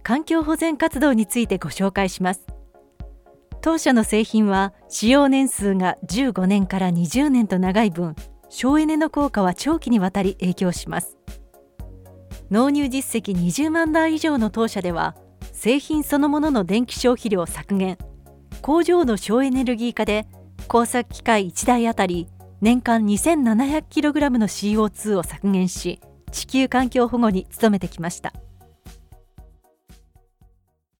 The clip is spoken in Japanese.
環境保全活動についてご紹介します。当社の製品は使用年数が15年から20年と長い分、省エネの効果は長期にわたり影響します。納入実績20万台以上の当社では、製品そのものの電気消費量削減、工場の省エネルギー化で工作機械1台あたり年間 2700kg の CO2 を削減し、地球環境保護に努めてきました。